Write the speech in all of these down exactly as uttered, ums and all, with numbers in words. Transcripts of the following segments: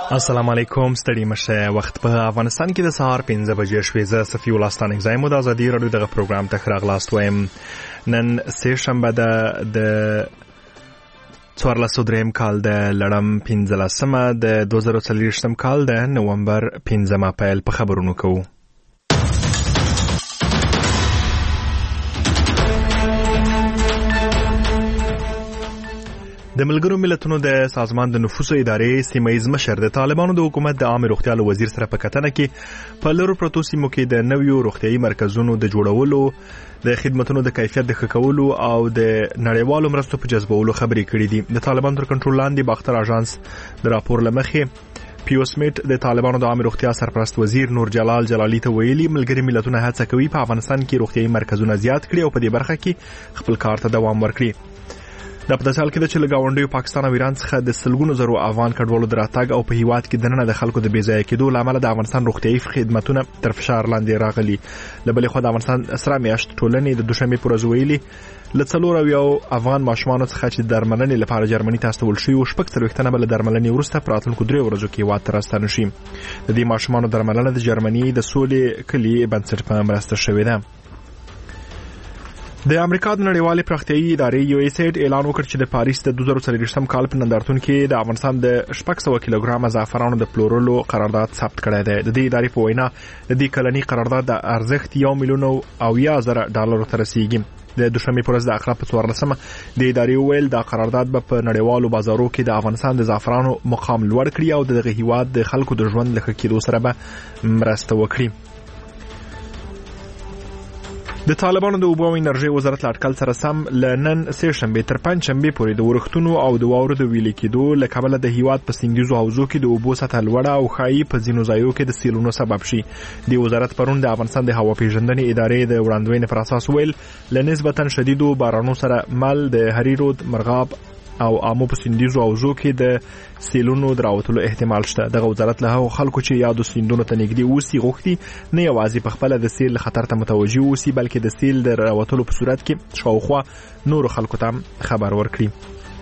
السلام علیکم. ستړي مشه. وخت په افغانستان کې د سهار پنځه بجې شوې. زه صفي الله ستانک زایم د ازادي رادیو دغه پروګرام ته راغلاست وایم. نن سه شنبه ده د څوارلس دریم کال د لړم پنځلسمه د دوه زره څلوېښتم کال د نومبر پنځمه پیل په خبرونو کوو. د ملګرو ملتونو د سازمان د نفوسو ادارې سیمه‌ییز مشر د طالبانو د حکومت د عامه روغتیا له وزیر سره په کتنه کې په لرو پرتو سیمو کې د نویو روغتیايي مرکزونو د جوړولو، د خدماتو د کیفیت د ښه کولو او د نړیوالو مرستو په جذبولو خبرې کړې دي. د طالبانو تر کنټرول لاندې باختر اژانس د راپور لمخې پیوسمیټ د طالبانو د عامه روغتیا سرپرست وزیر نور جلال جلالی ته ویلي ملګري ملتونه هڅه کوي په افغانستان کې روغتیايي مرکزونه زیات کړي او په دې برخه کې خپل کار ته دوام ورکړي. د په داسې حال کې چې له ګاونډیو پاکستان او ایران څخه د سلګونو زرو افغان کډوالو د راتګ او په هیواد کې دننه د خلکو د بې ځایه کېدو له امله د افغانستان روغتیايي خدماتونه تر فشار لاندې راغلي. له بلې خوا د افغانستان سره میاشت ټولنې د دوشنبې پر ورځ ویلي له څلور اویاو افغان ماشومانو څخه چې درملنې لپاره جرمني ته استول شوي او شپږ څلوېښت تنه به له درملنې وروسته په راتلونکو دریو ورځو کې هیواد ته راستانه شي. د دې ماشومانو درملنه د جرمني د سولې کلي بنسټ په مرسته شوې ده. د امریکا د نړیوالې پراختیايي ادارې یو ایس ایډ اعلان وکړ چې د پاریس د دوه زره څلوېښتم کال په نندارتون کې د افغانستان د شپږ سوه کیلوګرامه زعفرانو د پلورلو قرارداد ثبت کړی دی. د دې ادارې په وینا د دې کلني قرارداد د ارزښت یو میلیون او اویا زره ډالرو ته رسیږي. د دوشنبې پر ورځ د اقرا په څوارلسمه د ادارې ویل دا قرارداد به په نړیوالو بازارو کې د افغانستان د زعفرانو مقام لوړ کړي او دغه هیواد د خلکو د ژوند له ښه کېدو سره به مرسته وکړي. د طالبانو د اوبو او انرژي وزارت له اټکل سره سم له نن سه شنبې تر پنځ شنبې پورې د ورښتونو او د واورو د ویلې کېدو له کبله د هیواد په سیندیزو حوزو کې د اوبو سطحه لوړه او ښایي په ځینو ځایو کې د سیلونو سبب شي. د وزارت پرون د افغانستان د هوا پیژندنې ادارې د وړاندوینې پر اساس ویل له نسبتا شدیدو بارانونو سره مل د هریرود، مرغاب او امو په سیندیزو حوزو کې د سیلونو دراوتلو احتمال شته. دغه وزارت له هغو خلکو چې یادو سیندونو ته نږدې اوسي غوښتي نه یوازې په خپله د سیل خطر ته متوجه اوسي بلکې د سیل د راوتلو په صورت کې شاوخوا نورو خلکو ته خبر ورکړي.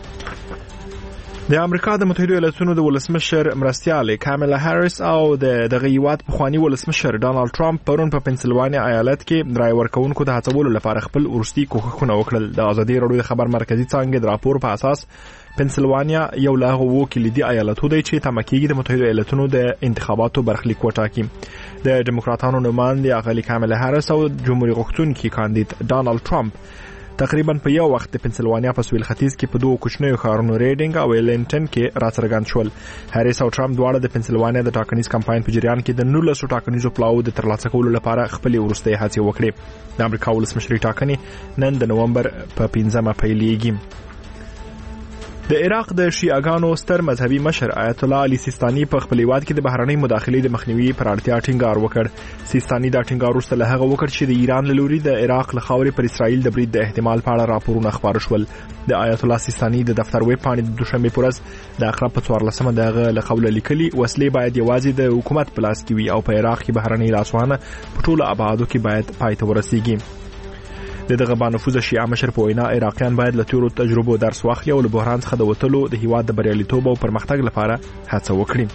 د امریکا د متحده ایالاتونو د ولسمشر مرستیال کاملا هاریس او د دغه هیواد پخوانی ولسمشر ډانلډ ټرمپ پرون په پنسلوانیا ایالت کې رای ورکوونکو د هڅولو لپاره خپل وروستي کوښښونه وکړل. د ازادي راډیو د خبر مرکزی څانګې د راپور په اساس پنسلوانیا یو له هغو کلیدي ایالتونو دی چې تمه کېږي د متحده ایالاتونو د انتخاباتو برخلیک وټاکي. د ډیموکراتانو نماینده اغلې کاملا هاریس او جمهوریت غوښتونکي کاندید ډانلډ ټرمپ تقریبا په یو وخت د پنسلوانیا په سویل ختیځ کې په دوه کوچنیو ښارونو ریډینګ او ویلنټن کې راڅرګند شول. هاریس او ټرمپ دواړه د پنسلوانیا د ټاکنیز کمپاین په جریان کې د نولسو ټاکنیزو پلاو د ترلاسه کولو لپاره خپلې وروستۍ هڅې وکړې. د امریکا ولسمشري ټاکنې نن د نومبر په پنځمه پیلېږي. د عراق د شیعاګانو ستر مذهبي مشر آیت الله علي سیستاني په خپل هیواد کې د بهرنۍ مداخلې د مخنیوي پر اړتیا ټینګار وکړ. سیستاني دا ټینګار وروسته له هغه وکړ چې د ایران له لوري د عراق له خاورې پر اسرائیل د برید د احتمال په اړه راپورونه خپاره شول. د آیت الله سیستاني د دفتر ویب پاڼې د دوشنبې په ورځ د اقرا په څوارلسمه د هغه له قوله لیکلي وسلې باید یوازې د حکومت په لاس کې وي او په عراق کې بهرنۍ لاسوهنه په ټولو ابعادو کې باید پای ته ورسیږي. د دغه بانفوذه شیعه مشر په وینا عراقیان باید له تیرو تجربو درس واخلي او له بحران څخه د وتلو د هیواد د بریالیتوب او پرمختګ لپاره هڅه وکړي.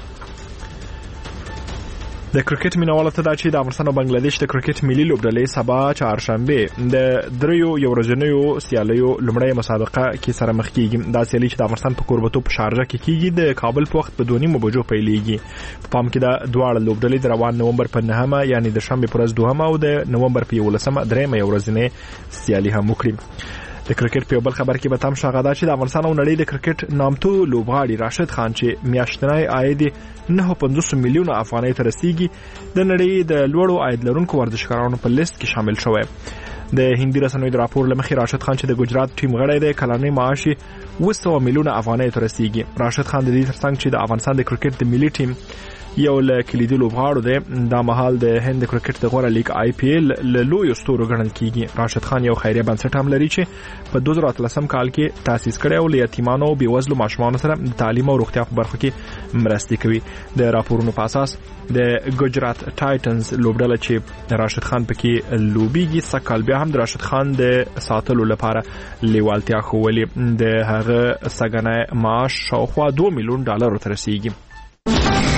د کرکټ مینوالو ته دا چې د افغانستان او بنگلاديش د کرکټ ملي لوبډلې سبا چهارشنبه د دریو یو ورځنیو سیالیو لومړی مسابقه کې سره مخ کیږي. دا سیالي چې د افغانستان په کوربتوب په شارجه کې کیږي د کابل په وخت په دوه نیمو بجو پیلېږي. په پام کې دا دواړه لوبډلې د روان نومبر په نهمه یعنی د شنبه پر ورځ دوهمه او د نومبر په یولسمه درېمه یو ورځنۍ سیالي هم وکړي. د کرکټ په بل خبر کې به تم شاغدا چې د افغانستان او نړۍ د کرکټ نامتو لوبغاړي راشد خان چې میاشتنی عاید نه پنځوس میلیونه افغانۍ ته رسیږي د نړۍ د لوړو عاید لرونکو ورزشکارانو په لیست کې شامل شوی. د هندي رسنیو د راپور لمخې راشد خان چې د ګجرات ټیم غړی دی کلنی معاش اوه سوه میلیونه افغانۍ ته رسیږي. راشد خان د دې ترڅنګ چې د افغانستان د کرکټ د ملي ټیم یو له کلیدي لوبغاړو دی دا مهال د هند کرکټ د غوره لیګ آی پی ایل له لویو ستورو ګڼل کیږي. راشد خان یو خیریه بنسټ هم لري چې په دوه زره اتلسم کال کې تاسیس کړی او له یتیمانو او بېوزلو ماشومانو سره د تعلیم او روغتیا په برخو کې مرستې کوي. د راپورونو په اساس د ګجرات ټایټنز لوبډله چې راشد خان پکې لوبیږي سکهال بیا هم د راشد خان د ساتلو لپاره لیوالتیا ښوولې. د هغه سګنی معاش شاوخوا دوه میلیون ډالرو ته رسیږي.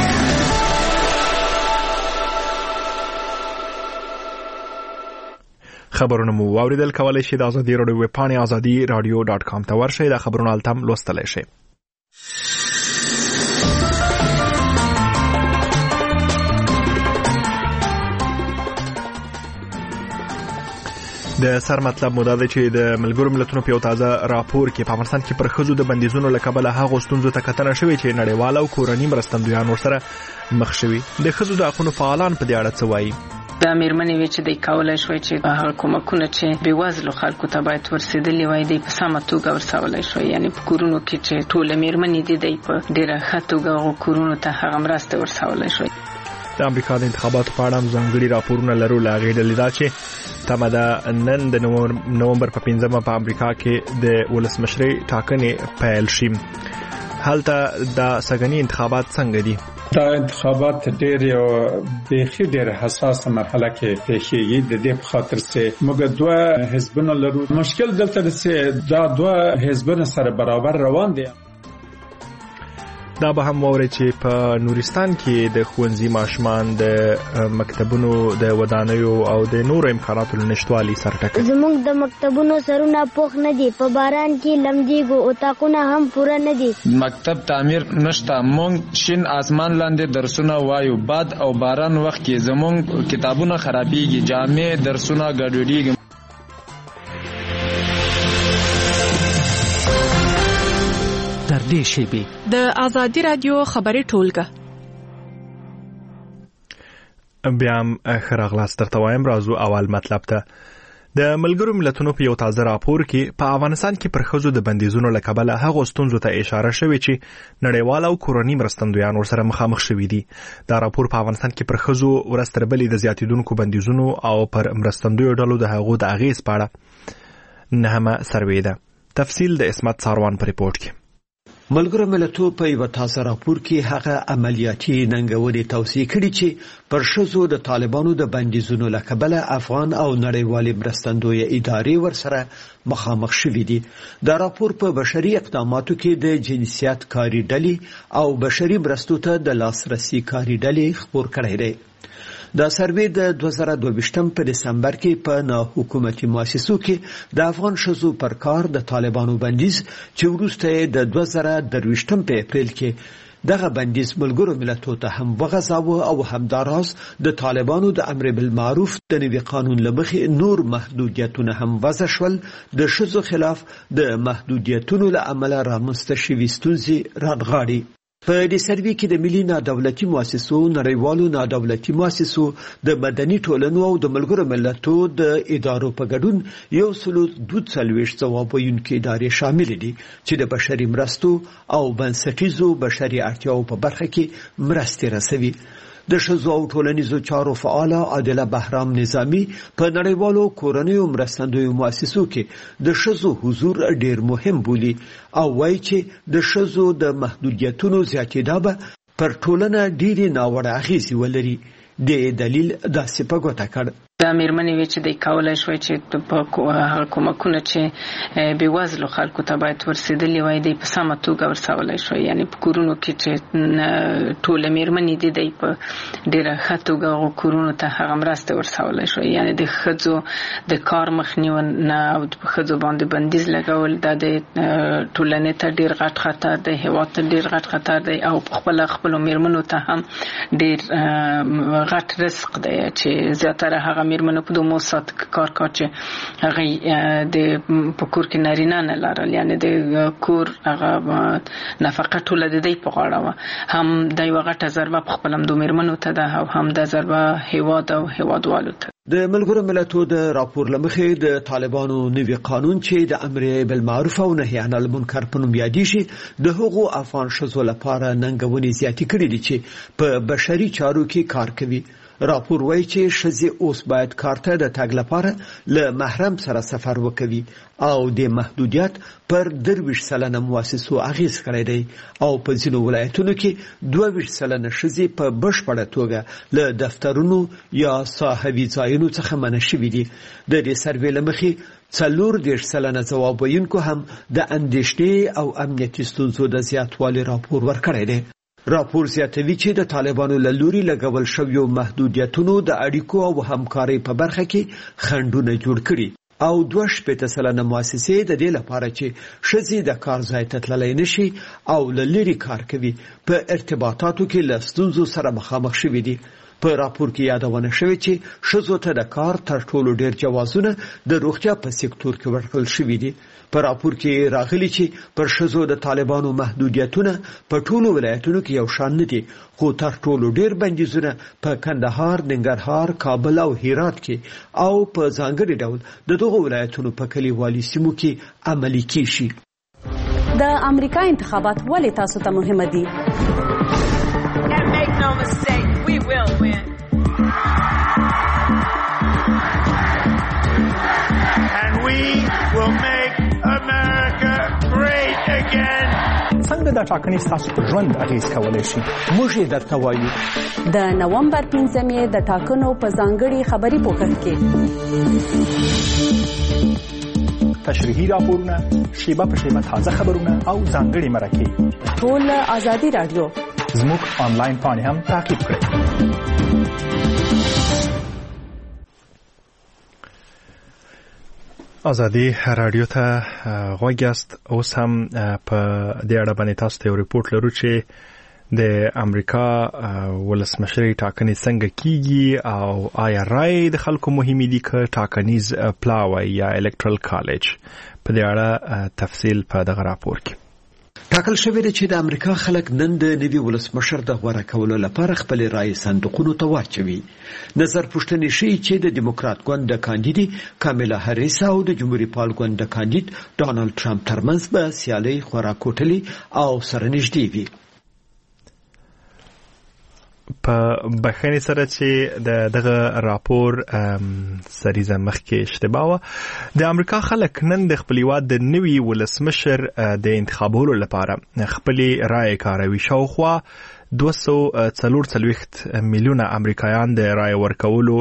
خبرونه مو واوریدل. کولای شئ د ازادي راډیو ویب پاڼې ازادي رادیو ډاټ کام ته ورشئ. د خبرونو التم لوستلی شئ. د سر مطلب مو دا دی چې د ملګرو ملتونو په یو تازه راپور کې په افغانستان کې پر ښځو د بندیزونو له کبله هغو ستونزو ته کتنه شوې چې نړیواله او کورني مرستندویان ورسره مخ شوي. د ښځو د حقونو فعالان په دې اړه څه وایي؟ دا مېرمنې وی چې د کولای شوی چې هغه کومکونه چې بېوزلو خلکو ته باید ورسېدلي وای دی په سمه توګه ورسولی شوی، یعنی په کورونو کې چې ټوله مېرمنې دي دی په ډېره ښه توګه هغو کورونو ته هغه مرسته ورسولی شوی. د امریکا د انتخاباتو په اړه هم ځانګړي راپورونه لرو. له هغې ډلې دا چې تمه ده نن د نومبر په پنځمه په امریکا کې د ولسمشرۍ ټاکنې پیل شي. هلته د سږني انتخابات څنګه دي؟ دا انتخابات ډېر یو بیخي ډېر حساسه مرحله کې پیښیږي، د دې په خاطر چې موږ دوه حزبونه لرو. مشکل دلته دی چې دا دوه حزبونه سره برابر روان دي. دا به هم ووري چې په نورستان کې د ښوونځي ماشومان د مکتبونو د ودانیو او د نورو امکاناتو له نشتوالي سره ټکر. زموږ د مکتبونو سرونه پوخ نه دي، په باران کې لمدېږو، اتاقونه هم پوره نه دي. مکتب تعمیر نشته، موږ شین آسمان لاندې درسونه وایو، باد او باران وخت کې زموږ کتابونه خرابېږي، جامې درسونه ګډوډېږي. در دې شیبې د ازادي رادیو خبري ټولګه بیا هم ښه راغلاست. درته وایم راځو اول مطلب ته. د ملګرو ملتونو په یو تازه راپور کې په افغانستان کې پر ښځو د بندیزونو له کبله هغو ستونزو ته اشاره شوې چې نړیوال او کورني مرستندویان ورسره مخامخ شوي دي. دا راپور په افغانستان کې پر ښځو ورځ تر بلې د زیاتېدونکو بندیزونو او پر مرستندویو ډلو د هغو د اغېز په اړه نهمه سروې ده. تفصیل د اسمت ساروان په ریپورت کې. ملګرو ملتونو په یو تازه راپور کې هغه عملیاتي ننګونې توصیه کړې چې پر ښځو د طالبانو د بندیزونو له کبله افغان او نړیوالې مرستندوی ادارې ورسره مخامخ شوي دي. دا راپور په بشري اقداماتو کې د جنسیت کاري ډلې او بشري مرستو ته د لاسرسي کاري ډلې خپور کړی دی. دا سروې د دوه زره دوه په دسمبر کې په ناحکومتي مؤسسو کې د افغان ښځو پر کار د طالبانو بندیز چې وروسته د دوه زره درویشتم په اپریل کې دغه بندیز ملګرو ملتونو ته هم وغځاوه او همداراز د طالبانو د امر بالمعروف د نوي قانون له مخې نور محدودیتونه هم وضع شول. د ښځو خلاف د محدودیتونو له امله رامنځته شوي ستونزې رانغاړي. په دې سروې کې د ملي نادولتي مؤسسو، نړیوالو نادولتي مؤسسو، د مدني ټولنو او د ملګرو ملتونو د ادارو په ګډون یو سلو دوه څلوېښت ځواب ویونکي ادارې شامل دي چې د بشري مرستو او بنسټیزو بشري اړتیاو په برخه کې مرستې رسوي. د ښځو او ټولنیزو چارو فعاله عادله بهرام نظامي په نړیوالو کورنیو مرستندویو مؤسسو کې د ښځو حضور ډیر مهم بولي او وایي چې د ښځو د محدودیتونو زیاتېدا به پر ټولنه ډېرې ناوړه اغېزې ولري. د دلیل داسې په ګوته کړ. دا مېرمنې وی چې د کولای شوی چې په هغه کومکونه چې بېوزلو خلکو ته باید ورسېدلي وای دی په سمه توګه ورسولی شوی، یعنی په کورونو کې چې ټوله مېرمنې دي دی په ډېره ښه توګه هغو کورونو ته هغه مرسته ورسولی شوی. یعنی د ښځو د کار مخنیونه او په ښځو باندې بندیز لګول دا د ټولنې ته ډېر غټ خطر دی، هېواد ته ډېر غټ خطر دی او پخپله خپلو مېرمنو ته هم ډېر غټ رزق دی چې زیاتره هغه مېرمنو په دومره سات کار کار چې هغه د په کور کې نارینه نه لرل، یعنی د کور هغه نفقه ټوله د دې په غاړه وه. هم د یوه غټه ضربه په خپله هم د مېرمنو ته ده او هم د ضربه هېواد او هېوادوالو ته. د ملګرو ملتونو د راپور له مخې د طالبانو نوي قانون چې د امر بالمعروف او نهي عن المنکر په نوم یادېږي د هغو افغان ښځو لپاره ننګونې زیاتې کړې دي چې په بشري چارو کې کار کوي. راپور وایي چې ښځې اوس باید کار ته د تګ لپاره له محرم سره سفر وکوي او د محدودیت پر درویشت سلنه مؤسسو اغېز کړی دی او په ځینو ولایتونو کې دوه ویشت سلنه ښځې په بشپړه توګه له دفترونو یا صاحبي ځایونو څخه منع شوي دي. د دې سروې له مخې څلور دېرش سلنه ځواب ویونکو هم د اندېښنې او امنیتي ستونزو د زیاتوالي راپور ورکړی دی. راپور زیاتوي چې د طالبانو له لوري لګول شویو محدودیتونو د اړیکو او همکارۍ په برخه کې خنډونه جوړ کړي او دوه شپېته سلنه مؤسسې د دې لپاره چې ښځې د کار ځای ته تللی نشي او له لرې کار کوي په ارتباطاتو کې له ستونزو سره مخامخ شوي دي. په راپور کې یادونه شوې چې ښځو ته د کار تر ټولو ډېر جوازونه د روغتیا په سکتور کې ورکړل شوي دي. په راپور کې راغلي چې پر ښځو د طالبانو محدودیتونه په ټولو ولایتونو کې یو شان نه دي، خو تر ټولو ډېر بندیزونه په کندهار، ننګرهار، کابل او هرات کې او په ځانګړي ډول د دغو ولایتونو په کلیوالي سیمو کې عملي کیږي. د امریکا انتخابات ولې تاسو ته مهمه دي؟ We will win. And we will make America great again. څنګه دا ټاکنې ستاسو په ژوند اغېز کولی شي؟ موږ یې درته وایو. د نومبر پنځمې د ټاکنو په ځانګړي خبري پوښښ کې تشریحي راپورونه، شیبه په شیبه تازه خبرونه او ځانګړي مرکې ټول آزادي رادیو زموږ آنلاین پاڼې هم تعقیب کړئ. آزادي رادیو ته غوږ یاست. اوس هم په دې اړه باندې تاسو ته یو ریپورت لرو چې د امریکا ولسمشرۍ ټاکنې څنګه کیږي او آیا رای د خلکو مهمه دي که ټاکنیز پلاوی یا الکترل کالج. په دې اړه تفصیل په دغه راپور کې ټاکل شوی دی چې د امریکا خلک نن د نوي ولسمشر د غوره کولو لپاره خپل رای صندوقونو ته واچوي. نظر پوښتنې ښیي چې د دیموکرات ګوند د کاندید کاملا هریس او د جمهوریت پال ګوند د کاندید ډانلډ ټرمپ ترمنځ به سیالي خورا کوټلي او سره نږدې وي. په بخښنې سره چې د دغه راپور سریزه مخکې اشتباه وه، د امریکا خلک نن د خپل هیواد د نوي ولسمشر د انتخابولو لپاره خپلې رایې کاروي. شاوخوا دوه سوه څلور څلوېښت میلیونه امریکایان د رایې ورکولو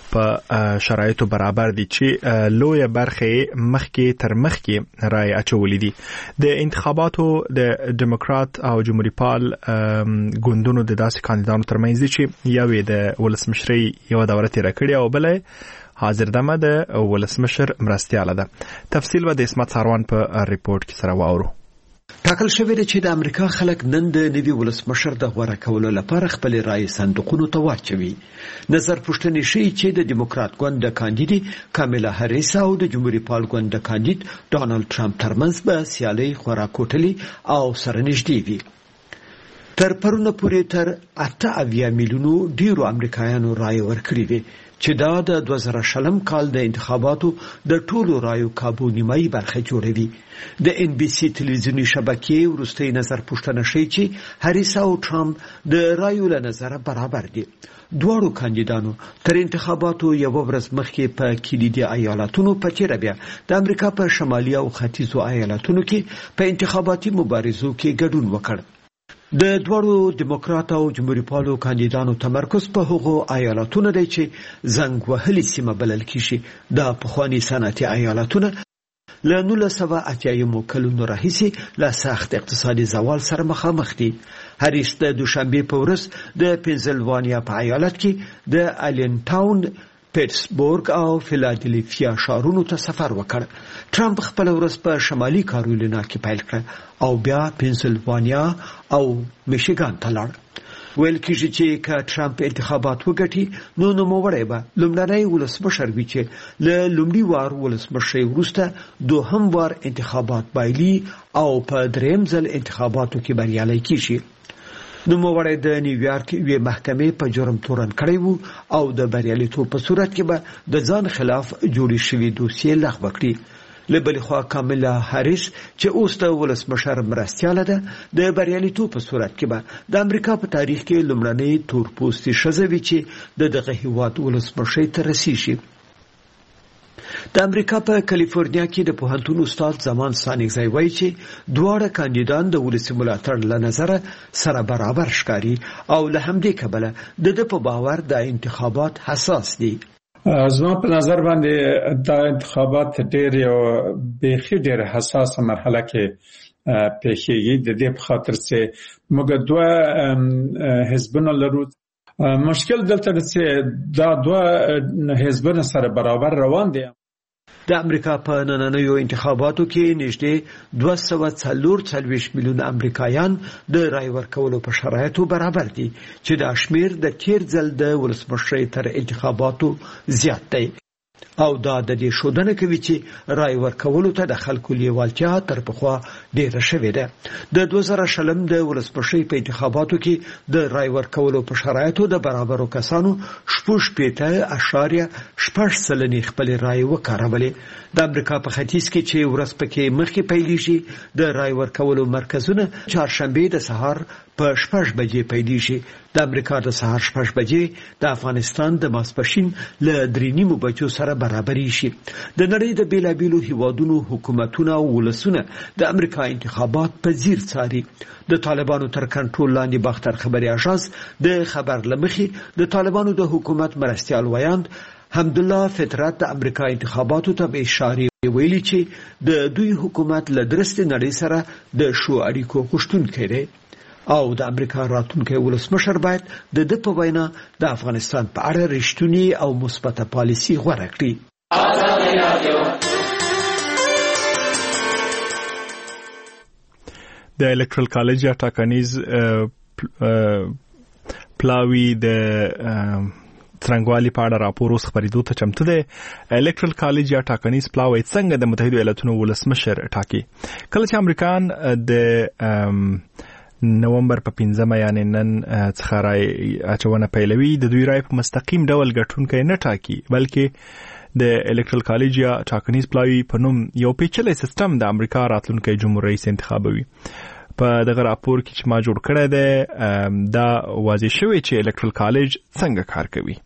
په شرایطو برابر دي چې لویه برخه مخکې تر مخکې رایې اچولې دي. د انتخاباتو د ډیموکرات او جمهوریت پال ګوندونو د داسې کاندیدانو ترمنځ دي چې یو د ولسمشرۍ یوه دوره تېره کړې او بله حاضر دمه د ولسمشر مرستیاله ده. تفصیل به د اسمت ساروان په ریپورت کې سره واورو. ټاکل شوی دی چې د امریکا خلک نن د نوي ولسمشر د غوره کولو لپاره خپل رای صندوقونو ته واچوي. نظر پوښتنې ښیي چې د دیموکرات ګوند د کاندید کاملا هریس او د جمهوریت پال ګوند د کاندید ډانلډ ټرمپ ترمنځ به سیالي خورا کوټلي او سره نږدې وي. تر پرونه پورې تر اته اویا میلیونو ډیرو امریکایانو رای ورکړي دي چې دا د دوه زره شلم کال د انتخاباتو د ټولو رایو کابو نیمایي برخه جوړوي. د ان بي سي تلویزیونی شبکې وروستۍ نظر پوښتنه ښیي چې هریس او ټرمپ د رایو له نظره برابر دي. دواړو کاندیدانو تر انتخاباتو یوه ورځ مخکې په کلیدي ایالتونو په تېره بیا د امریکا په شمالي او ختیځو ایالتونو کې په انتخاباتي مبارزو کې ګډون وکړ. د دواړو دیموکرات او جمهوریت پالو کاندیدانو تمرکز په هغو ایالتونو دی چې زنګ وهلي سیمه بلل کیږي. د پخواني صنعتي ایالتونه له نولس سوه اتیایمو کلونو راهیسې له سخت اقتصادي زوال سره مخامخ دي. هریس د دوشنبې په ورځ د پنسلوانیا په ایالت کې د الین ټاون، پیټسبورګ او فیلادلفیا ښارونو ته سفر وکړ. ټرمپ خپل ورځ په شمالي کارولینا کې پیل کړ او بیا پنسلوانیا او میشیګان ته لاړ. ویل کېږي چې که ټرمپ انتخابات وګټي نو نوموړی به لومړنی ولسمشر وي چې له لومړي وار ولسمشرۍ وروسته دوهم وار انتخابات بایلي او په دریم ځل انتخاباتو کې بریالی کېږي. نوموړی د نیویارک یوې محکمې په جرم تورن کړی وو او د بریالیتوب په صورت کې به د ځان خلاف جوړې شوې دوسیې لغوه کړي. له بلې خوا کاملا هریس چې اوس د ولسمشر مرستیاله ده د بریالیتوب په صورت کې به د امریکا په تاریخ کې لومړنۍ تورپوستې ښځه وي چې د دغه هیواد ولسمشرۍ ته رسیږي. د امریکا په کالیفورنیا کې د پوهنتون استاد زمان سانګزی وایي چې دواړه کاندیدان د ولسي ملاتړ له نظره سره برابر ښکاري او له همدې کبله د ده په باور د انتخابات حساس دي. زما په نظر باندې دا انتخابات ډېر یو بیخي ډېر حساسه مرحله کې پیښیږي. د دې په خاطر چې موږ دوه حزبونه لرو. مشکل دلته چې دا دوه حزبونه سره برابر روان دي. د امریکا په نننیو انتخاباتو کې نږدې دوه سوه څلور څلوېښت میلیون امریکایان د رای ورکولو په شرایطو برابر دي چې دا شمیر د تیر ځل د ولسمشرۍ تر انتخاباتو زیات دی او دا د دې ښودنه کوي چې رای ورکولو ته د خلکو لیوالتیا تر پخوا ډیره شوې ده. د دوه زره شلم د ولسمشرۍ په انتخاباتو کې د رای ورکولو په شرایطو د برابرو کسانو شپږ شپېته اعشاریه شپږ سلنې خپلې رای وکارولې. د امریکا په ختیځ کې چې ورځ پکې مخکې پیلېږي د رای ورکولو مرکزونه چهارشنبې د سهار په شپږ بجې پیلېږي. د امریکا د سهار شپږ بجې د افغانستان د ماسپښین له درې نیمو بجو سره برابرې شي. د نړۍ د بیلابیلو هیوادونو حکومتونه او ولسونه د امریکا انتخابات په ځیر څاري. د طالبانو تر کنټرول لاندې باختر خبري اژانس د خبر لمخې د طالبانو د حکومت مرستیال ویاند حمدالله فطرت د امریکا انتخاباتو ته به اشاره ویلي چې د دوی حکومت له درسته نړۍ سره د شو اړیکو غوښتونکی دی او د امریکا راتلونکي ولسمشر باید د د په وینا د افغانستان په اړه رښتونی او مثبته پالیسي غوره کړي. د الکترال کالج یا ټاکنیز پلاوی د څرنګوالي په اړه راپور اوس خبرېدو ته چمتو دی. الکترال کالج یا ټاکنیز پلاوی څنګه د متحده ایالاتونو ولسمشر ټاکي. کله چې امریکایان د نومبر په پنځمه یعنی نن څخه رای اچونه پیلوي، د دوی رای په مستقیم ډول ګټونکی نه ټاکي بلکې د الکترال کالج یا ټاکنیز پلاوی په نوم یو پیچلی سیستم د امریکا راتلونکی جمهور رئیس انتخابوي. په دغه راپور کې چې ما جوړ کړی دی دا واضح شوی چې الکترال کالج څنګه کار کوي.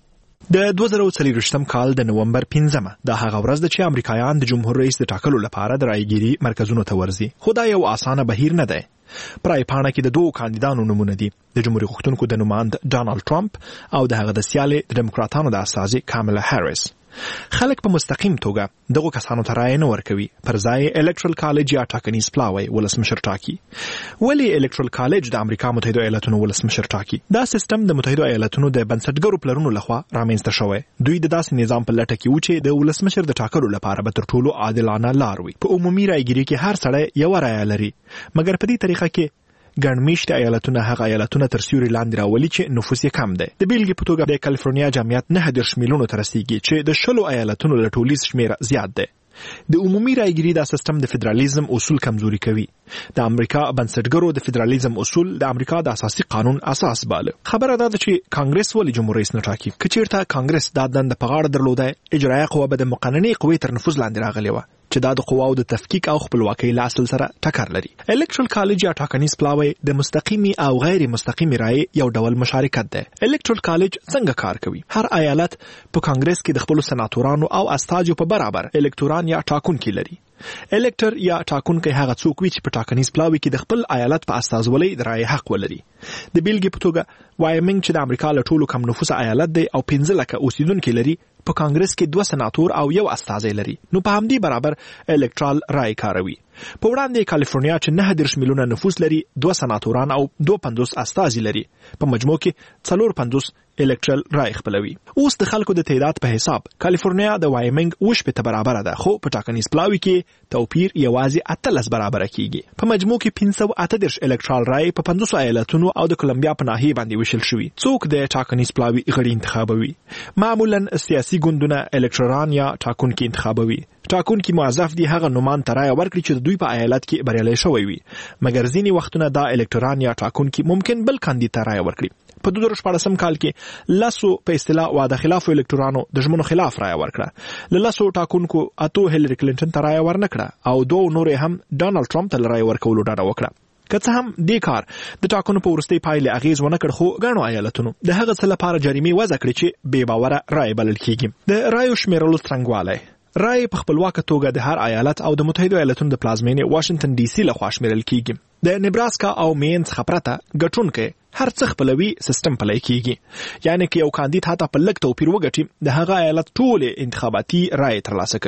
د دوه زره څلوېښتم کال د نومبر پنځمه دا هغه ورځ ده چې امریکایان د جمهور رئیس د ټاکلو لپاره د رایګیري مرکزونو ته ورځي. خو دا یو اسانه بهیر نه دی. پرای پاڼه کې د دوه کاندیدانو نومونه دي، د جمهوریت غوښتونکو د نوماند ډانلډ ټرمپ او د هغه د سیالي د ډیموکراتانو د استازي کاملا هریس. خلک په مستقیم توګه دغه کسانو ته رای نه ورکوي، پر ځای الکترال کالج یا ټاکنیز پلاوی ولسمشر ټاکي. ولی الکترال کالج د امریکا متحده ایالاتونو ولسمشر ټاکي؟ دا سیستم د متحده ایالاتونو د بنسټګرو پلرونو لخوا رامنځته شوی. دوی د داسې نظام په لټه کې و چې د ولسمشر د ټاکلو لپاره به تر ټولو عادلانه لار وي. په عمومي رایګیري کې هر سړی یو رای لري، مګر په دې طریقه کې ګڼ میشته ایالتونه هغه ایالتونه تر سیوري لاندې راولي چې نفوس یې کم دی. د بیلګې په توګه د کالیفورنیا جمعیت نهه دېرش میلیونو ته رسیږي چې د شلو ایالتونو له ټولیز شمېر زیات دی. د عمومي رایګیري دا سیستم د فدرالیزم اصول کمزوري کوي. د امریکا بنسټګرو د فدرالیزم اصول د امریکا د اساسي قانون اساس باله. خبره ده چې کانګرس ولې جمهور رئیس نه ټاکي. که چیرته کانګرس دا دنده په غاړه درلوده، اجرایه قوه به د مقننې قوې تر نفوذ لاندې راغلې وه چې دا د قواو د تفکیک او خپلواکۍ له اصل سره ټکر لري. الکترال کالج یا ټاکنیز پلاوی د مستقیمي او غیر مستقیمي رای یو ډول مشارکت ده. الکترال کالج څنګه کار کوي؟ هر ایالت په کانګرس کې د خپل سناتورانو او استازو په برابر الکتوران یا ټاکونکي لري. الکتر یا ټاکونکی هغه څوک وي چې په ټاکنیز پلاوی کې د خپل ایالت په استازولۍ د رای حق ولري. د بیلګې په توګه وایمنګ چې د امریکا له ټولو کم نفوسه ایالت دی او پنځه لکه اوسیدونکي لري، په کانګرس کې دوه سناتور او یو استازی لري. نو په همدې برابر الکترال رای کاروي. په وړاندې کالیفورنیا چې نهه دېرش میلیونه نفوس لري، دوه سناتوران او دوه پنځوس استازي لري، په مجموع کې څلور پنځوس الکترال رای خپلوي. اوس د خلکو د تعداد په حساب کالیفورنیا د وایمنګ اوه شپېته برابر ده، خو په ټاکنیز پلاوی کې توپیر یوازې اتلس برابر کیږي. په مجموع کې پنځه سوه اته دېرش الکترال رای په پنځوس ایالتونو او د کولمبیا په ناحیه باندې ویشل شوي. څوک د ټاکنیز پلاوی غړي انتخابوي؟ معمولا سیاسي ګوندونه الکترالان یا ټاکونکي انتخابوي. ټاکونکي موظف دي هغه نومان ته رای ورکړي چې د دوی په ایالت کې بریالي شوی وي، مګر ځینې وختونه دا الکترالان یا ټاکونکي ممکن بل کاندید ته رای ورکړي. په دوه زره شپاړسم کال کې لاسو په اصطلاح واده خلاف الکترالانو د ژمنو خلاف رای ورکړه. له لاسو ټاکونکو اتو هیلری کلینټن ته رای ورنکړه او دوه نور هم ډانلډ ټرمپ ته رای ورکولو ډاډه وکړه. که څه هم دې کار د ټاکنو په وروستۍ پایلې اغیز ونه کړ، خو ګڼو ایالتونو د هغه څه لپاره جریمې وضع کړې چې بې باوره رای بلل کیږي. د رایو شمیرلو څرنګوالی رای په خپلواکه توګه د هر ایالت او د متحده ایالاتونو د پلازمینې واشنگټن ډي سي لخوا شمیرل کیږي. د نبراسکا او مین څخه پرته ګټونکی هر څه خپلوي سیستم پلی کیږي. یعنی که یو کاندید حتی په لږ توپیر وګټي، د هغه ایالت ټول انتخاباتي رای ترلاسه کوي.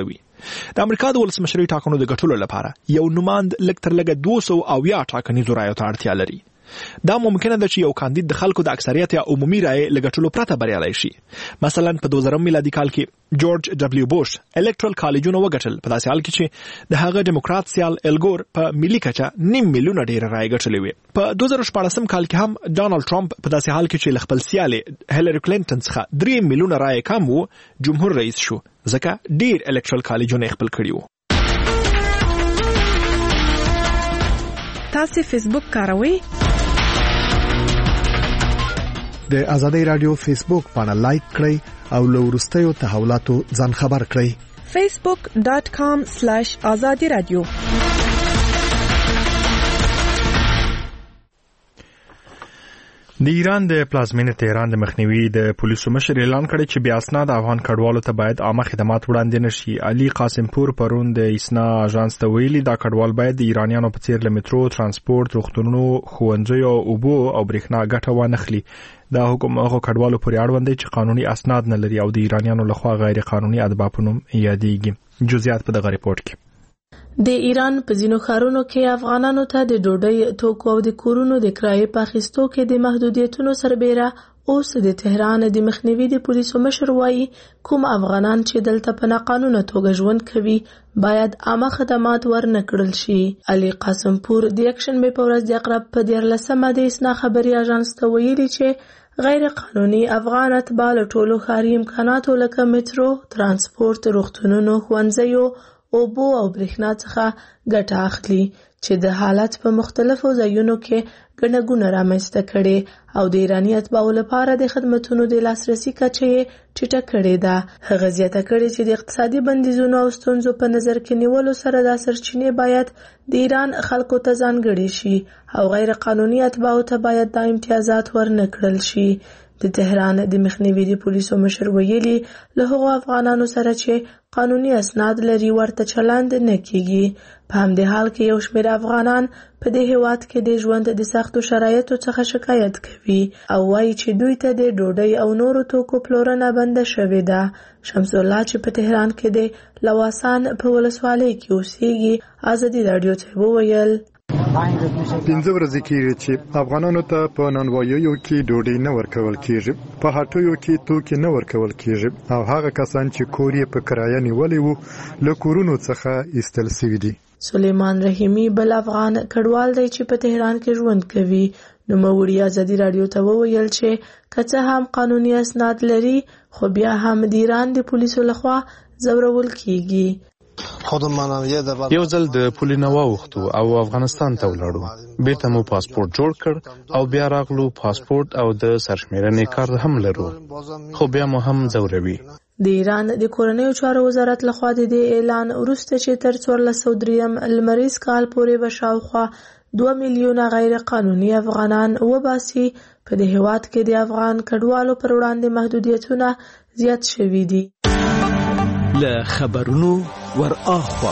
د امریکا د ولسمشرۍ ټاکنو د ګټلو لپاره یو نوماند لږ تر لږه دوه سوه اویا ټاکنیزو رایو ته اړتیا لري. دا ممکنه ده چې یو کاندید د خلکو د اکثریت یا عمومي رای لګټلو پرته بریالی شي. مثلا په دوه زره میلادي کال کې جورج ډبلیو بوش الکټرل کالجونه وګټل، په داسې حال کې چې د هغه ډیموکرات سیال الګور په ملي کچه نیم میلیونه ډیر رای ګټلې وي. په دوه زره شپاړسم کال کې هم ډانلډ ټرمپ په داسې حال کې چې خپل سیال هیلری کلینټن څخه درې میلیونه رای کم وو جمهور رئیس شو، ځکه ډیر الکټرل کالجونه خپل کړي وو. تاسو فیسبوک کاروئ؟ د آزادۍ رادیو فیسبوک باندې لایک کړئ او له وروستیو تحولاتو ځان خبر کړئ. facebook dot com slash azadi radio. د ایران د پلازمینې تهران د مخنیوي د پولیسو مشر اعلان کړی چې بیا اسناد افغان کډوالو ته باید عامه خدمات وړاندې نشي. علي قاسم پور پرون د اسنا اژانس ته ویلي دا کډوال باید د ایرانیانو په څیر له میټرو، ترانسپورت، روغتونونو، ښوونځیو، اوبو او برېښنا ګټه وانخلي. دا حکم هغه کډوالو پورې اړوند دی چې قانوني اسناد نه لري او د ایرانیانو لخوا غیر قانوني ادبا په نوم یادېږي. جزئیات په دغه ریپورت کې. د ایران په ځینو ښارونو کې افغانانو ته د ډوډۍ، توکو او د کورونو د کرایې په اخیستو کې د محدودیتونو سربیره اوس د تهران د مخنیوي د پولیسو مشر وایي کوم افغانان چې دلته په ناقانونه توګه ژوند کوي باید عامه خدمات ورنه کړل شي. علي قاسم پور د یکشنبې په ورځ د اقرب په دیارلسمه د اسنا خبري اژانس ته ویلي چې غیر قانوني افغان اتباع له ټولو ښاري امکاناتو لکه میټرو، ترانسپورت، روغتونونو، ښوونځیو، اوبو او برېښنا څخه ګټه اخلي چې د حالت په مختلفو ځایونو کې ګڼهګونه رامنځته کړي او د ایراني اتباعو لپاره د خدمتونو د لاسرسي کچه یې ټیټه کړې ده. هغه زیاته کړې چې د اقتصادي بندیزونو او ستونزو په نظر کې نیولو سره دا سرچینې باید د ایران خلکو ته ځانګړې شي او غیر قانوني اتباعو ته باید دا امتیازات ورنه کړل شي. د تهران د مخنیوي د پولیسو مشر ویلي له هغو افغانانو سره چې قانوني اسناد لري ورته چلند نه کیږي. په همدې حال کې یو شمېر افغانان په دې هیواد کې د ژوند د سختو شرایطو څخه شکایت کوي او وایي چې دوی ته د ډوډۍ او نورو توکو پلورنه بنده شوې ده. شمس الله چې په تهران کې د لواسان په ولسوالۍ کې اوسېږي آزادي رادیو ته وویل پنځه ورځې کېږي چې افغانانو ته په نانواییو کې ډوډۍ نه ورکول کېږي، په هټیو کې توکي نه ورکول کېږي او هغه کسان چې کور یې په کرایه نیولی وو له کورونو څخه ایستل شوي دي. سلیمان رحیمی بل افغان کډوال دی چې په تهران کې ژوند کوي. نوموړي آزادي رادیو ته وویل چې که څه هم قانوني اسناد لري خو بیا هم د ایران د پولیسو لخوا ځورول کېږي. یو ځل د پولې نه واوښتو او افغانستان ته ولاړو، بیرته مو پاسپورت جوړ کړ او بیا راغلو. پاسپورت او د سرشمیرنې کارت هم لرو خو بیا مو هم ځوروي. د ایران د کورنیو چارو وزارت لخوا د دې اعلان وروسته چې تر څوارلس سوه دریم لمریز کال پورې به شاوخوا دوه میلیونه غیر قانوني افغانان وباسي. په دې هیواد کې د افغان کډوالو پر وړاندې محدودیتونه زیات شوي دي. له خبرونو ور اخوا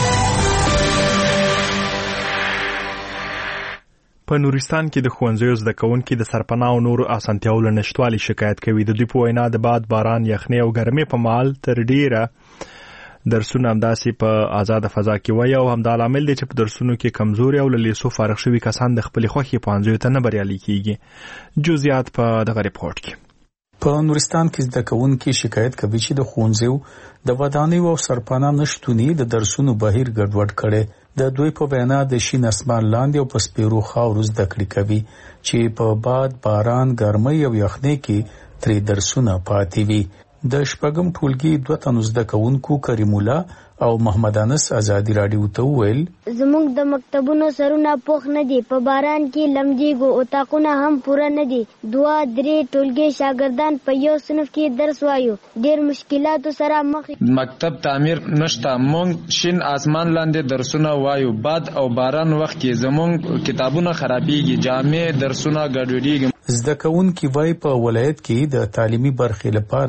په نورستان کې د ښوونځیو زده کوونکي د سرپناه او نورو اسانتیاوو له نشتوالي شکایت کوي. د دوی په وینا د باد، باران، یخنۍ او ګرمۍ په مهال تر ډیره درسونه همداسې په آزاده فضا کې وایي او همدا لامل دی چې په درسونو کې کمزوري او له لیسو فارغ شوي کسان د خپلې خوښې پوهنځیو ته نه بریالي کیږي. جزئیات په دغه ریپورت کې. په نورستان کې زده کوونکي شکایت کوي چې د ښوونځیو د ودانیو او سرپناه نشتونی د درسونو بهیر ګډوډ کړي. د دوی په وینا د شین اسمان لاندې او په سپیرو خاورو زده کړې کوي چې په باد، باران، ګرمۍ او یخنۍ کې ترې درسونه پاتې وي. د شپږم ټولګي دوه تنو زده کوونکو کریم الله او محمد انس آزادي رادیو ته وویل زموږ د مکتبونو سرونه پوخ نه دي، په باران کې لمدېږو، اتاقونه هم پوره نه دي. دوه درې ټولګي شاګردان په یو صنف کې درس وایو، ډېر مشکلاتو سره مخ. مکتب تعمیر نشته، مونږ شین اسمان لاندې درسونه وایو، باد او باران وخت کې زمونږ کتابونه خرابېږي، جامې درسونه ګډوډېږي. زده کوونکي وایي په ولایت کې د تعلیمي برخې لپاره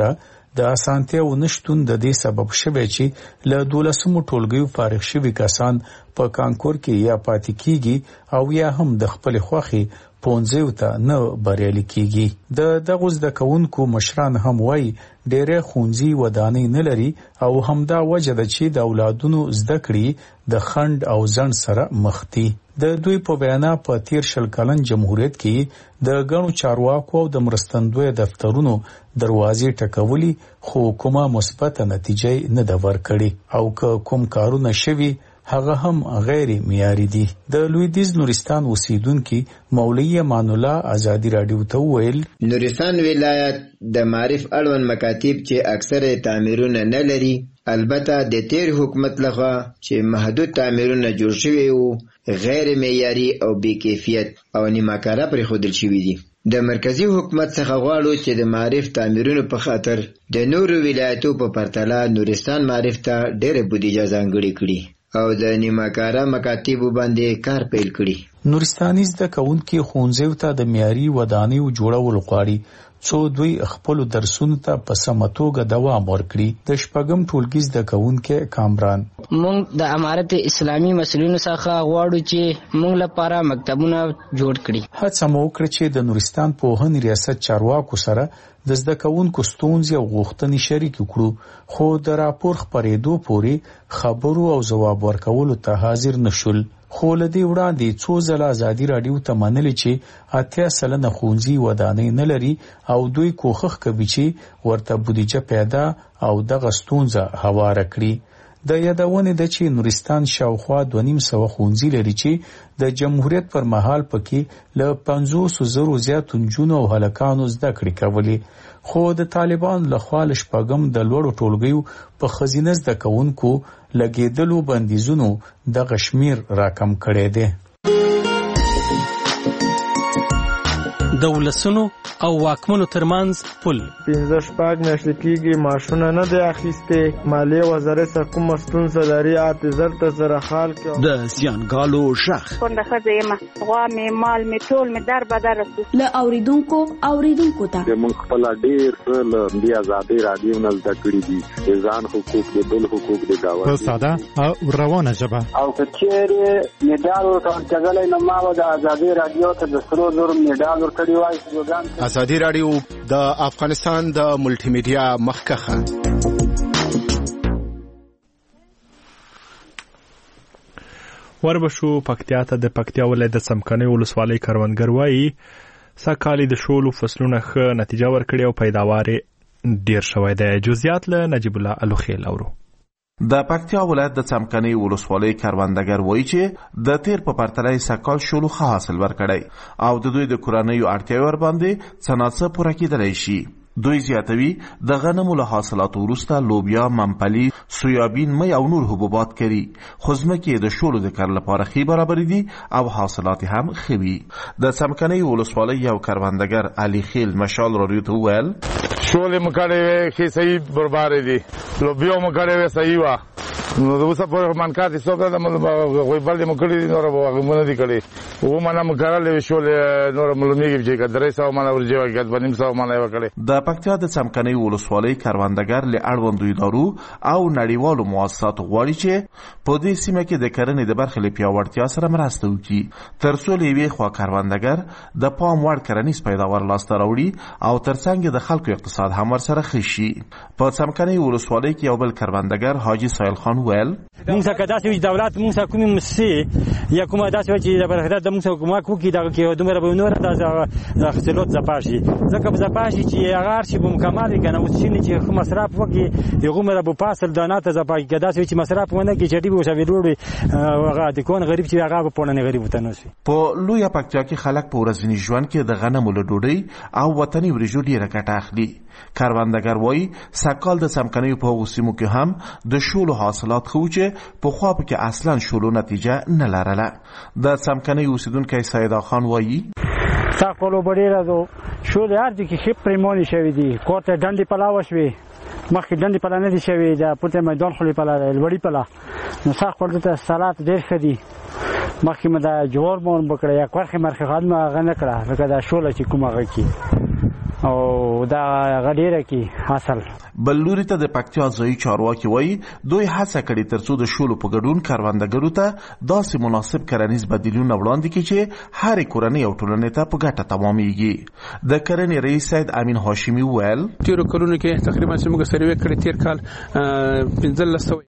د اسانتیاو نشټون د دې سبب شوی چې له دولسمو ټولګیو فارغ شوي کسان په کانکور کې یا پاتې کیږي او یا هم د خپل خوخي پونځیو ته نه بریالي کیږي. د دغه زده کوونکو مشران هم وایي ډېرې ښوونځي ودانۍ نه لري او همدا وجه ده چې د اولادونو زده کړې د خنډ او ځنډ سره مخ دي. د دوی په بیانا په تیر شل کلن جمهوریت کې د غنو چارواکو او د مرستندوی دفترونو دروازې ټکولي خو کومه مثبت نتیجه نه د ورکړي او که کوم کارونه شوي هغه هم غیر معیاري دي. د لویدیز نورستان اوسیدونکو مولوی امان الله ازادي رادیو ته ویل نورستان ولایت د معرف اړوند مکاتب چې اکثره تعمیرونه نه لري، البته د تیر حکومت لخوا چې محدود تعمیرونه جوړ شوي وو غیر معیاري او بې کیفیت او نیمه‌کاره پرېښودل شوي دي. د مرکزی حکومت څخه غواړو چې د معرف تعمیرونو په خاطر د نورو ولایتو په پرتله نورستان معرف ته ډېره بودیجه ځانګړې کړي او د نیمه‌کاره مکاتبو باندې کار پیل کړي. نورستاني زده کوونکي ښوونځیو ته د معیاري ودانیو جوړول غواړي څو دوی خپل درسونو ته په سمه توګه دوام ورکړي. د شپږم ټولګي زده کوونکي کامران موږ د امارت اسلامي مسلونو څخه غواړو چې موږ لپاره مکتبونه جوړ کړي. هڅه مو وکړه چې د نورستان پوهنې ریاست چارواکو سره د زده کوونکو ستونزې او غوښتنې شریک کړو خو د راپور خپرېدو پورې خبرو او جواب ورکولو ته حاضر نشول. خو له دې وړاندې څو ځله ازادي رادیو ته منلي چې اتیا سلنه ښوونځي ودانۍ نه لري او دوی کوښښ کوي چې ورته بودیجه پیدا او دغه ستونزه هواره کړي. د یادونې ده چې نورستان شاوخوا دوه نیم سوه ښوونځي لري چې د جمهوریت پر مهال پکې له پنځوس زرو زیات نجونو او هلکانو زده کړې کولې خو د طالبان لخوا له شپږم د لوړو ټولګیو په ښځینه زده کوونکو لګېدلو بندیزونو دغه شمیر راکم کړی دی. د ولسونو او واکمنو ترمنځ پل پنځه شپږ میاشتې کېږي معاشونه نه دی اخیستې. مالیې وزارت څخه کومه ستونزه لري اته زر ته سره حال کې د زیانګالو شخ کونډه ښځه یم، غوا مې مال مې ټول مې در بدر رسو له اوریدونکو اوریدونکو ته موږ خپل ډېر څه له دې ازادي رادیو نه زده کړي دي د ځان حقوق د بل حقوق د داوا په ساده او روانه ژبه او کچېرې میډال ورکړل نو ما د ازادي رادیو ته د سرو زر میډال ورکړی. ازادي رادیو د افغانستان د ملټي میډیا مخکخه وربشو پکتیا ته د پکتیا ولایت د څمکنیو ولسوالۍ کروندګر وایي سږکال د شولو فصلونه ښه نتیجه ورکړې او پیداوار ډیر شوی دی. جزئیات له نجیب الله الوخیل اورو. د پکتیا ولایت د څمکنیو ولسوالۍ کروندګر وایي چې د تیر په پرتله سږکال شولو ښه حاصل ورکړی او د دوی د کورنیو اړتیاوې ورباندې څه ناڅه پوره کیدلی شي. دوی زیاتوي د غنمو له حاصلاتو وروسته لوبیا، ممپلی، سویابین، می او نور حبوبات کري خو ځمکې د شولو د کر لپاره ښې برابرې دي او حاصلات هم ښه وي. د څمکنیو ولسوالۍ یو کروندګر علي خیل مشال راډیو ته وویل شولې مو کړې وې ښې صحیح برابرې دي، لوبیا مو کړې وې صحیح وه نو د اوسه پورې منکات څوک د غوی بل مو کړی نور به مونږ نه کړی و منه مو کړلې شولې نور ملمېږي چې درې سو منه ورځي وګت بنیم سو منه وکړي. د پکتیا د څمکنیو ولسوالۍ کروندګر له اړوندو ادارو او نړیوالو مؤسساتو غواړي چې په دې سیمه کې د کرنې د برخې لپاره پیاوړتیا سره مرسته وکړي ترڅو لوی خوا کروندګر د پام وړ کرنیز پیداوار لاسته راوړي او ترڅنګ د خلکو اقتصاد هم ورسره ښه شي. په څمکنیو ولسوالۍ کې یو بل کروندګر حاجی سایل خان ویل موږ څنګه داسې دولت موږ څنګه کومې مسې یا کومه داسې چې د برخدار د موږ څنګه کومه کوي دا کې دومره به نور د خپلوت زپاشي ځکه په زپاشي چې هغه شی به مکمل کنه او چې کوم مصرف وکي یو مره په پاسل دانه ته زپاګي داسې چې مصرف ونه کې چې دی به شوی وروړي هغه د کون غریب چې هغه په پونه غریب وته نو شي. په لوی پکتیا کې خلک په ورځني ژوند کې د غنمو له ډوډۍ او وطني ورجو ډیره ګټه اخلي. کروندګر وایي سږکال د څمکنیو په هغو سیمو کې هم د شولو حاصلات ښه وو چې پخوا پکې اصلا شولو نتیجه نه لرله. د څمکنیو اوسیدونکی سیدا خان وایي سږکال به ډېره دو شولې هر ځای کې ښې پرېمانې شوي دي کور ته ډنډې پلا وشوې مخکې ډنډې پلا نه دي شوې د پورته میدان خولې پلا دی لوړي پلا نو سږکال دلته سلات ډېر ښه دي. مخکې مې د جوار مون وکړه یا کرښې مرخې خاد مې هغه نه کړه لکه دا شوله چې کوم هغه کې او دا غډیره کې حاصل. بل لوري ته د پکتیا ځایي چارواکي وایي دوی هڅه کړې ترڅو د شولو په ګډون کروندګرو ته داسې مناسب کرنیز بدیلونه وړاندې کړي چې هرې کورنۍ او ټولنې ته په ګټه تمامېږي. د کرنې رئیس سید امین هاشمي وویل تیرو کلونو کې تقریبا چې موږ سروې کړې تیر کال پنځلس سوه